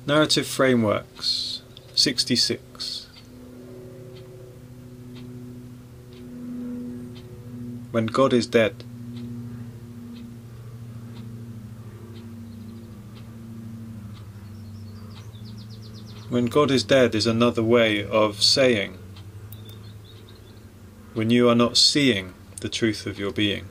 Narrative Frameworks 66. When God is dead. When God is dead is another way of saying when you are not seeing the truth of your being.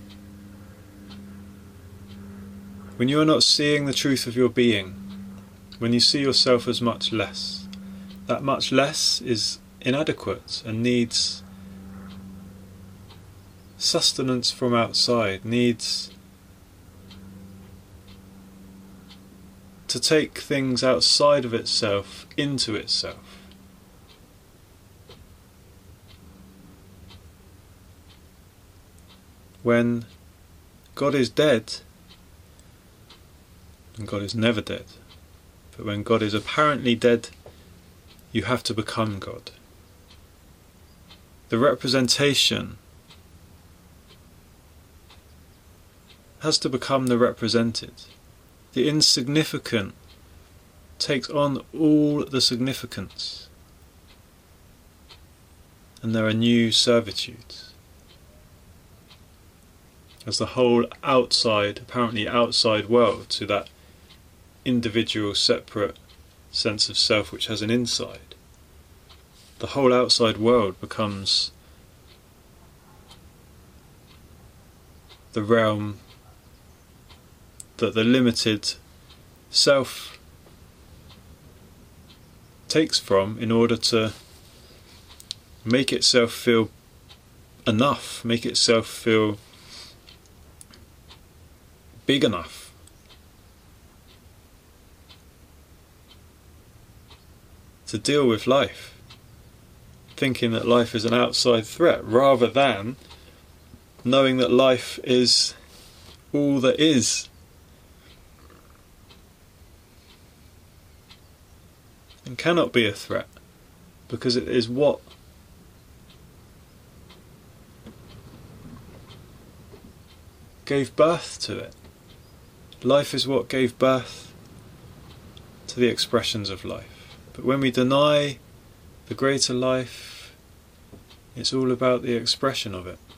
When you are not seeing the truth of your being, when you see yourself as much less, that much less is inadequate and needs sustenance from outside, needs to take things outside of itself into itself. When God is dead, and God is never dead, but when God is apparently dead, you have to become God. The representation has to become the represented. The insignificant takes on all the significance, and there are new servitudes. As the whole outside, apparently outside world to that individual separate sense of self which has an inside, the whole outside world becomes the realm that the limited self takes from in order to make itself feel enough, make itself feel big enough. To deal with life, thinking that life is an outside threat, rather than knowing that life is all that is. And cannot be a threat, because it is what gave birth to it. Life is what gave birth to the expressions of life. But when we deny the greater life, it's all about the expression of it.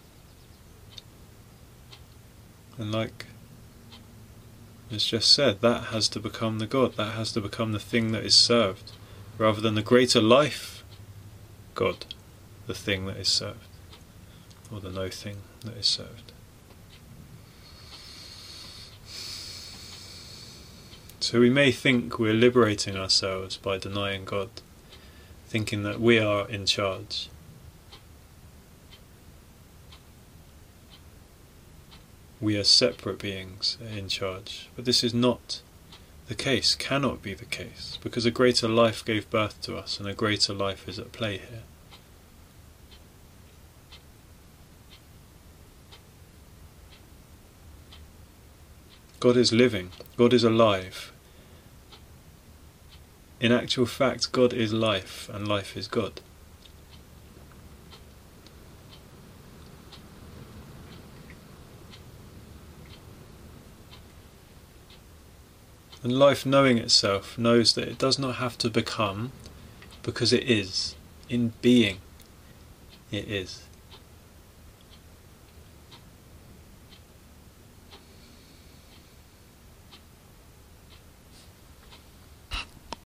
And like it's just said, that has to become the God, that has to become the thing that is served, rather than the greater life God, the thing that is served, or the no thing that is served. So we may think we're liberating ourselves by denying God, thinking that we are in charge. We are separate beings in charge. But this is not the case, cannot be the case, because a greater life gave birth to us, and a greater life is at play here. God is living, God is alive. In actual fact, God is life, and life is God. And life, knowing itself, knows that it does not have to become, because it is. In being, it is.